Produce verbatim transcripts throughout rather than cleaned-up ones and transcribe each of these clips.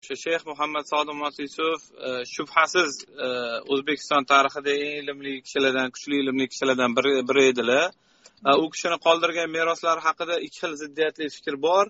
o'sha Shayx Muhammad Sodiq Yusuf shubhasiz O'zbekiston tarixida eng ilmli kishilardan, kuchli ilmli kishilardan biri biri edilar. U kishini qoldirgan meroslari haqida ikki xil ziddiyatli fikr bor.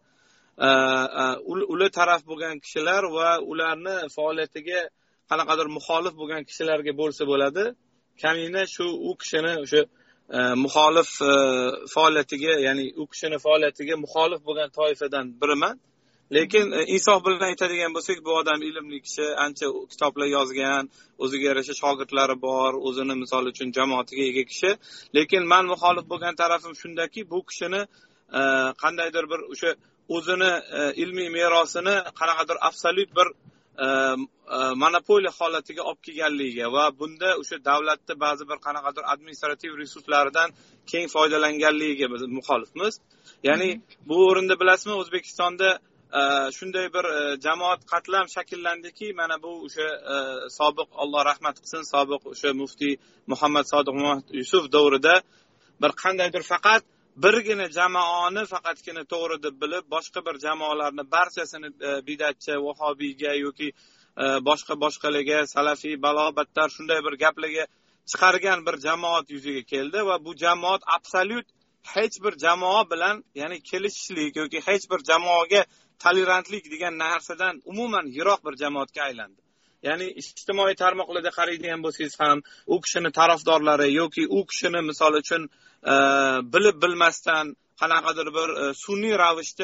Ular taraf bo'lgan kishilar va ularni faoliyatiga qanaqadir muxolif bo'lgan kishilarga bo'lsa bo'ladi. Kamina shu u kishini o'sha muxolif faoliyatiga, ya'ni u kishini faoliyatiga muxolif bo'lgan toifadan biriman. Lekin insof bilan aytadigan bo'lsak, bu odam ilmli kishi, ancha kitoblar yozgan, o'ziga yarasha shogirdlari bor, o'zini misol uchun jamoatiga ega kishi. Lekin men muxolif bo'lgan tarafim shundaki, bu kishini qandaydir bir o'sha o'zini ilmiy merosini qanaqadir absolyut bir monopoliya holatiga olib kelganligiga va bunda o'sha davlatning ba'zi bir qanaqadir administrativ resurslaridan keng foydalanganligiga biz muxolifmiz. Ya'ni bu o'rinda bilasizmi, O'zbekistonda shunday bir jamoat qatlam shakllandiki, mana bu o'sha sobiq, Alloh rahmat qilsin, sobiq o'sha muftiy Muhammad Sodiq Yusuf davrida bir qandaydir faqat birgina jamoani faqatgina to'g'ri deb bilib, boshqa bir jamoalarni barchasini bidatchi, vahobiyga yoki boshqa boshqalarga, salafiy, balobatlar shunday bir gaplarga chiqargan bir jamoat yuzaga keldi va bu jamoat absolyut hech bir jamoa bilan, ya'ni kelishishlik yoki hech bir jamoaga tolerantlik degan narsadan umuman yiroq bir jamoatga aylandi. Ya'ni ijtimoiy tarmoqlarda qaraydigan bo'lsangiz ham, u kishini tarafdorlari yoki u kishini misol uchun bilib bilmasdan qanaqadir bir sun'iy ravishda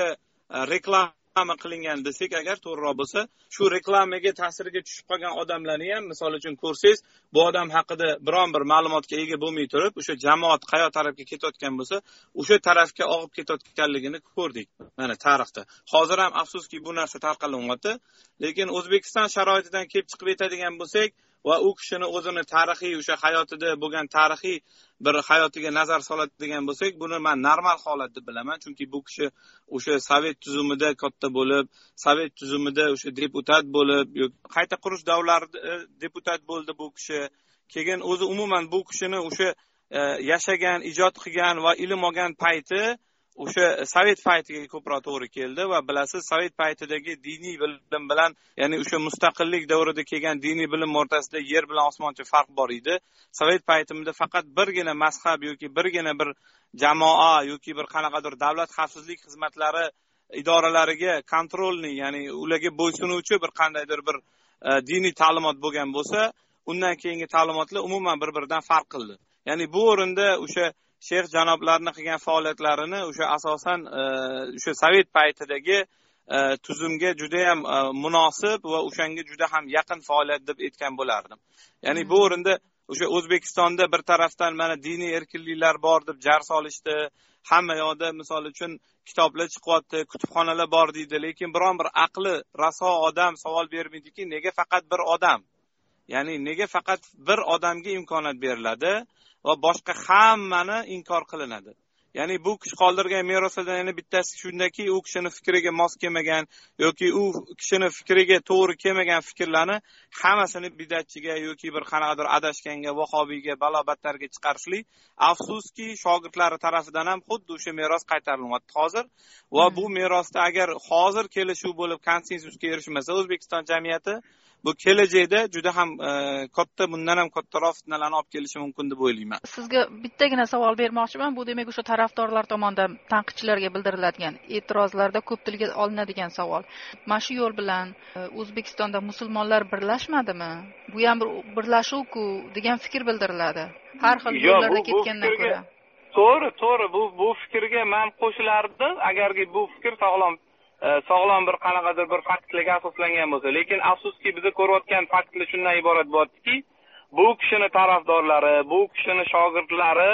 reklama qilingan desak agar to'g'riroq bo'lsa, shu reklamaga ta'siriga tushib qolgan odamlarni ham misol uchun ko'rsangiz, bu odam haqida biron bir ma'lumotga ega bo'lmay turib, o'sha jamoat qayoq tarafga ketayotgan bo'lsa, o'sha tarafga og'ib ketayotganligini ko'rdik mana tarixda. Hozir ham afsuski bu narsa tarqalinyapti. Lekin O'zbekiston sharoitidan kelib chiqib aytadigan bo'lsak va u kishini o'zini tarixiy o'sha hayotida bo'lgan tarixiy bir hayotiga nazar soladigan bo'lsak, buni men normal holat deb bilaman, chunki bu kishi o'sha sovet tuzumida katta bo'lib, sovet tuzumida o'sha deputat bo'lib, qayta qurish davrlarida deputat bo'ldi bu kishi. Keyin o'zi umuman bu kishini o'sha yashagan, ijod qilgan va ilm olgan payti o'sha sovet paytiga ko'proq to'g'ri keldi va bilasiz, sovet paytidagi diniy bilim bilan, ya'ni o'sha mustaqillik davrida kelgan diniy bilim o'rtasida yer bilan osmoncha farq bor edi. Sovet paytimida faqat birgina mazhab yoki birgina bir jamoa yoki bir qanaqadir davlat xavfsizlik xizmatlari idoralariga kontrolni, ya'ni ularga bo'ysunuvchi bir qandaydir bir diniy ta'limot bo'lgan bo'lsa, undan keyingi ta'limotlar umuman bir-biridan farq qildi. Ya'ni bu o'rinda o'sha Shayx janoblarning qilgan faoliyatlarini o'sha asosan o'sha sovet paytidagi tuzumga juda ham munosib va o'shanga juda ham yaqin faoliyat deb aytgan bo'lardim. Ya'ni bu o'rinda o'sha O'zbekistonda bir tarafdan mana diniy erkinliklar bor deb jar solishdi, hamma yoqda misol uchun kitoblar chiqyapti, kutubxonalar bor deydi, lekin biron bir aqli raso odam savol bermaydiki, nega faqat bir odam? Ya'ni nega faqat bir odamga imkoniyat beriladi va boshqa hammani inkor qilinadi? Ya'ni bu kishi qoldirgan meroslardan yana bittasi shundaki, u kishini fikriga mos kelmagan yoki u kishini fikriga to'g'ri kelmagan fikrlarni hammasini bidatchiga yoki bir qanaqadir adashganga, vahobiyga, balobatlarga chiqarishlik. Afsuski, shogirdlari tarafidan ham xuddi o'sha meros qaytarilyapti hozir va bu merosda agar hozir kelishuv bo'lib konsensusga erishmasa O'zbekiston jamiyati, bu kelajakda juda ham katta, bundan ham kattaroq fitnalarni olib kelishi mumkin deb o'ylayman. Sizga bittagina savol bermoqchiman. Bu demak o'sha tarafdorlar tomonidan tanqidchilarga bildiriladigan e'tirozlarda ko'p tilga olinadigan savol. Mana shu yo'l bilan O'zbekistonda musulmonlar birlashmadimi? Bu ham bir birlashuv-ku degan fikr bildiriladi. Har xil yo'llarda ketgandan ko'ra. To'g'ri, to'g'ri. Bu bu fikrga men qo'shilardim, agarki bu fikr sog'lom sog'lom bir qanaqadir bir faktlarga asoslangan bo'lsa. Lekin afsuski biz ko'rayotgan faktlar shundan iborat bo'ldiki, bu kishini tarafdorlari, bu kishini shogirdlari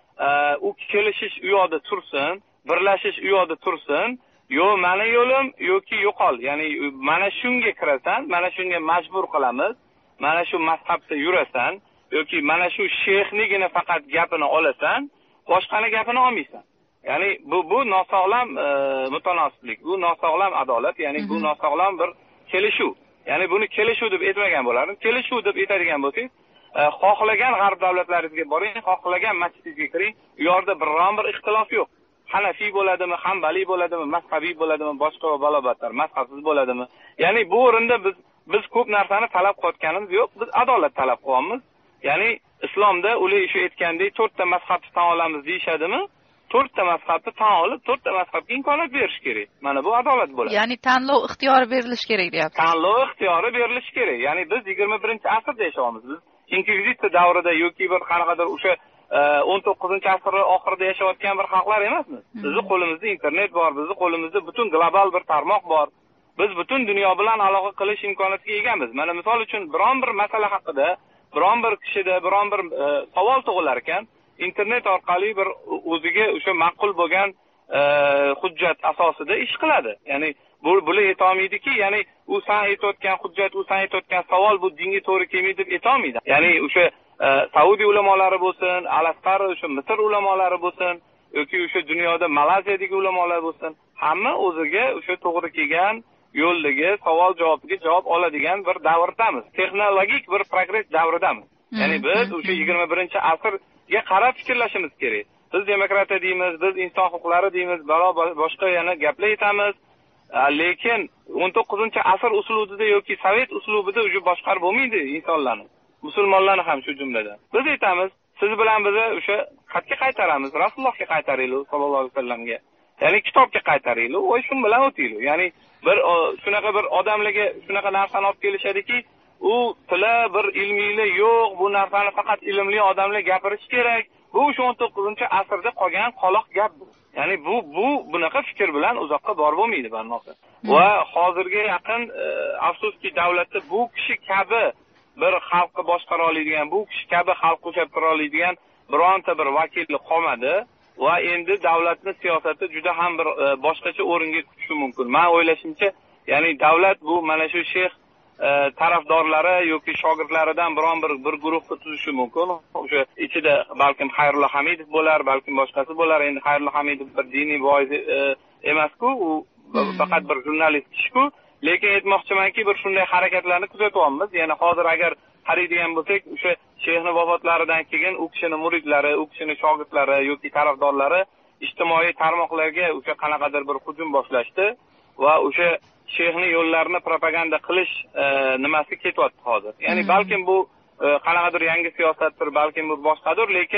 u kelishish u yoqda tursin, birlashish u yoqda tursin, yo meni yo'lim yoki yo'qol. Ya'ni mana shunga kirasan, mana shunga majbur qilamiz, mana shu mazhabda yurasan yoki mana shu sheyxnigina faqat gapini olasan, boshqani gapini olmaysan. Ya'ni bu bu nosog'lom mutanosiblik, bu nosog'lom adolat, ya'ni bu nosog'lom bir kelishuv. Ya'ni buni kelishuv deb aytmagan bo'lardim. Kelishuv deb aytadigan bo'lsangiz, xohlagan g'arb davlatlaringizga boring, xohlagan masjidingizga kiring, u yerda biron bir ixtilof yo'q. hanafiy bo'ladimi, hanbaliy bo'ladimi, mazhabiy bo'ladimi, boshqa va balobatlar mazhabsiz bo'ladimi? Ya'ni bu o'rinda biz biz ko'p narsani talab qilayotganimiz yo'q, biz adolat talab qilyapmiz. Ya'ni islomda ular shu aytgandek to'rtta mazhabni tan olamiz deyshadimi? to'rtta mazhabni tan olib, to'rta mazhabga imkoniyat berish kerak. Mana bu adolat bo'ladi. Ya'ni tanlov ixtiyori berilishi kerak deyapsiz. Tanlov ixtiyori berilishi kerak. Ya'ni biz yigirma birinchi asrda yashayapmiz. Biz inkvizitsiya davrida yoki bir qanaqadir o'sha o'n to'qqizinchi asr oxirida yashayotgan bir xalqlar emasmiz. Bizning qo'limizda internet bor, bizning qo'limizda butun global bir tarmoq bor. Biz butun dunyo bilan aloqa qilish imkoniyatiga egamiz. Mana misol uchun biron bir masala haqida, biron bir kishida biron bir savol tug'ilar ekan, internet orqali bir o'ziga o'sha ma'qul bo'lgan hujjat asosida ish qiladi. Ya'ni bu bular aytolmaydiki, ya'ni u san aytayotgan hujjat, u san aytayotgan savol bu dinga to'g'ri kelmaydi deb aytolmaydi. Ya'ni o'sha Saudiya ulamolari bo'lsin, Al-Azhar o'sha Misr ulamolari bo'lsin, yoki o'sha dunyoda Malayziyadagi ulamolar bo'lsin, hamma o'ziga o'sha to'g'ri kelgan yo'ldagi savol javobiga javob oladigan bir davrdamiz. Texnologik bir progress davridamiz. Ya'ni biz o'sha yigirma birinchi asrga qarab fikrlashimiz kerak. Biz demokratiya deymiz, biz inson huquqlari deymiz, balo boshqa yana gaplar aytamiz. Lekin o'n to'qqizinchi asr uslubida yoki sovet uslubida o'sha boshqarib bo'lmaydi insonlarni. Musulmonlarni ham shu jumladan. Biz aytamiz, siz bilan biz o'sha xatga qaytaramiz, Rasulullohga qaytaraylik sallallohu alayhi vasallamga. Ya'ni kitobga qaytaraylik, o'y shun bilan o'taylik. Ya'ni bir shunaqa bir odamlarga shunaqa narsani olib kelishadiki, u tili bir ilmiyli yo'q, bu narsani faqat ilmli odamlar gapirish kerak. Bu o'sha o'n to'qqizinchi asrda qolgan qoloq gap bu. Ya'ni bu bu bunaqa fikr bilan uzoqqa borib bo'lmaydi barnoqda. Va hozirga yaqin afsuski davlatda bu kishi kabi bir xalqni boshqara oladigan, bu kishi kabi xalq qo'shib tura oladigan bironta bir vakil qolmadi va endi davlatni siyosati juda ham bir boshqacha o'ringa tushishi mumkin. Men o'ylashimcha, ya'ni davlat bu mana shu sheyx tarafdorlari yoki shogirdlaridan biron bir bir guruhni tuzishi mumkin. O'sha ichida balkim Xayrullo Hamidov bo'lar, balkim boshqasi bo'lar. Endi Xayrullo Hamidov bir diniy voiz emas-ku, u faqat bir jurnalist kishi-ku. Lekin aytmoqchimanki, bir shunday harakatlarni kuzatyapmiz. Ya'ni hozir agar qaraydigan bo'lsak, o'sha sheyxni vafotlaridan keyin u kishining muridlari, u kishining shogirdlari yoki tarafdorlari ijtimoiy tarmoqlarga o'sha qanaqadir bir hujum boshlashdi va o'sha sheyxni yo'llarini propaganda qilish nimasi ketyapti hozir. Ya'ni balkim bu qanaqadir yangi siyosatdir, balkim bu boshqadir, lekin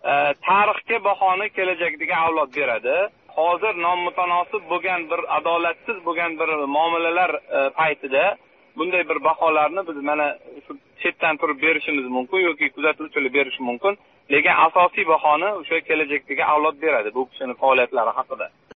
tarixga bahoni kelajakdagi avlod beradi. Hozir nomutanosib bo'lgan bir adolatsiz bo'lgan bir muomalalar paytida bunday bir baholarni biz mana shu chetdan turib berishimiz mumkin yoki kuzatuvchilar berishi mumkin. Lekin asosiy bahoni o'sha kelajakdagi avlod beradi bu kishining faoliyatlari haqida.